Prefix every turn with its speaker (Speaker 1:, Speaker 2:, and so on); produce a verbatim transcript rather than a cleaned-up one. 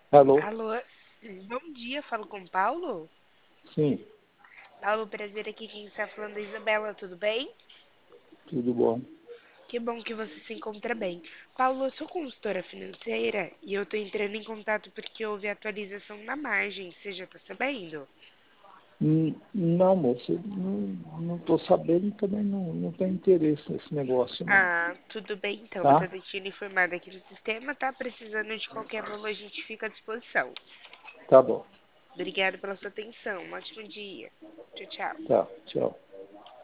Speaker 1: Alô?
Speaker 2: Alô, bom dia, falo com o Paulo.
Speaker 1: Sim,
Speaker 2: Paulo, prazer aqui, quem está falando é a Isabela, tudo bem?
Speaker 1: tudo bom.
Speaker 2: Que bom que você se encontra bem. Paulo, eu sou consultora financeira e eu tô entrando em contato porque houve atualização na margem, você já tá sabendo?
Speaker 1: Hum, Não, moço, eu não, não tô sabendo e também não, não tenho interesse nesse negócio, não.
Speaker 2: Ah, tudo bem então, eu tô
Speaker 1: Tá?
Speaker 2: deixando informado aqui no sistema, tá precisando de qualquer valor, a gente fica à disposição.
Speaker 1: Tá bom.
Speaker 2: Obrigada pela sua atenção, um ótimo dia. Tchau, tchau.
Speaker 1: Tá, tchau.